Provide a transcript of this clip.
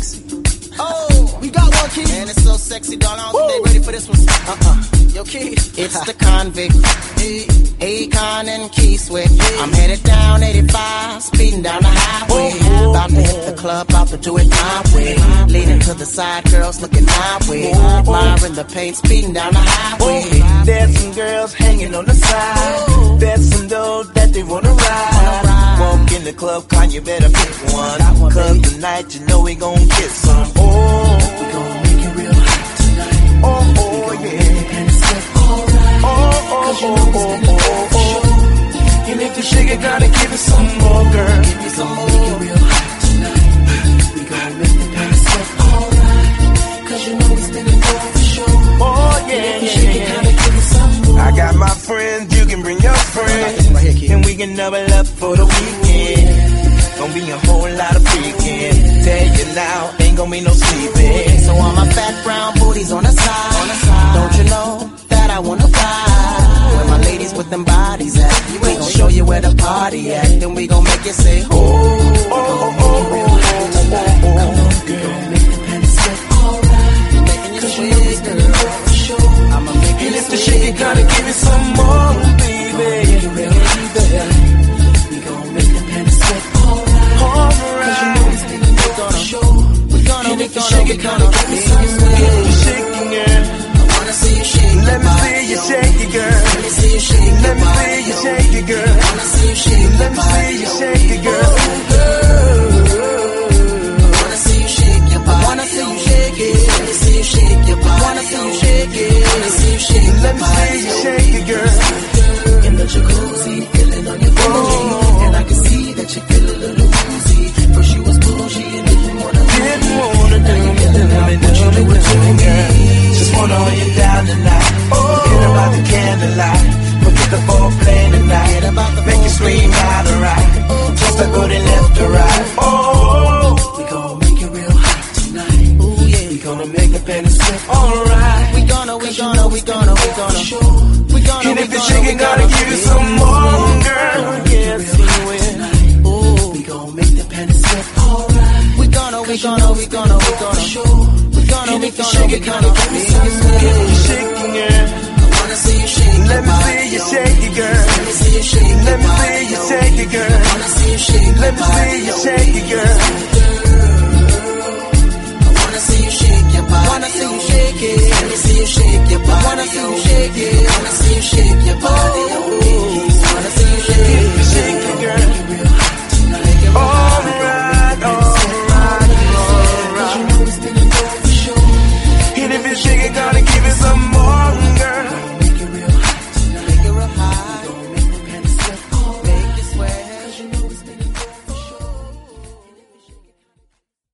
sexy. Oh, we got one, Keith. Man, it's so sexy, darling. I don't think they ready for this one. Yo, Keith. It's the convict. Akon and Keith Sweat. I'm headed down 85, speeding down the highway. About to hit the club, about to do it my way. Leaning to the side, girls looking my way. Admiring the paint, speeding down the highway. There's some girls hanging on the side. There's some those that they wanna ride. Walk in the club, Con, you better pick one. Cause tonight you know we gon' get some. Oh, we gon' make it real hot tonight. Oh, yeah. And it's alright. Oh. And if you shake it, gotta give it some more, girl. Give me some more. Make it real hot tonight. We gon' make the pants sweat alright. Cause you know we spinning gold for sure. Oh, yeah. If you shake it, gotta give it some more. I got my friends, you can bring your friends. And we can double up for the weekend. Gonna be a whole lot of freaking. Tell you now, ain't gonna be no sleeping. So all my fat brown booties on the side. Don't you know that I wanna ride? Where my ladies with them bodies at? We gon' show you where the party at. Then we gon' make you say, oh, oh, oh, oh, oh. Come on, girl, make the panties sweat alright. Making you sweat, girl. I'ma make you and if the shake it, gotta give it some more, baby. We gon' make the panties sweat alright. Alright. Shake it, gotta give me some more. Shaking, girl. I wanna see you shake. Let me see you shake it, girl. Let me see you shake. Let me see you shake it, girl. I wanna see you shake. Let me see you shake it, girl. I wanna see you shake your body. I wanna see you shake it. Let me see you shake your body. I wanna see you shake it. Let me see you shake. Let me see you shake it, girl. In the jacuzzi, feeling on your booty, and I can see that you feel a little woozy. First you was bougie and then you wanna do it. Just wanna hold you down tonight. Forget about the candlelight. Forget the foreplay tonight. Make you scream out of right. Just a booty left to right. Oh, we gon' make it real hot tonight. Ooh yeah, we gonna make the panties sweat. Alright, we gonna. And if you're shaking, gotta give you some more, girl. Yes, you will. Ooh, we gon' make the panties sweat. Alright, we gonna. And if you shake it, gotta give me some more. Shaking, girl. I wanna see you shake. Let me see you shake it, girl. Let me see you shake. Let me see you shake it, girl. I wanna see you shake. Let me see you shake it, girl. I wanna see you shake your body. Wanna see you shake it. Let me see you shake your body. Wanna see you shake it. Wanna see you shake your body. Wanna see you shake it. Shake it, girl.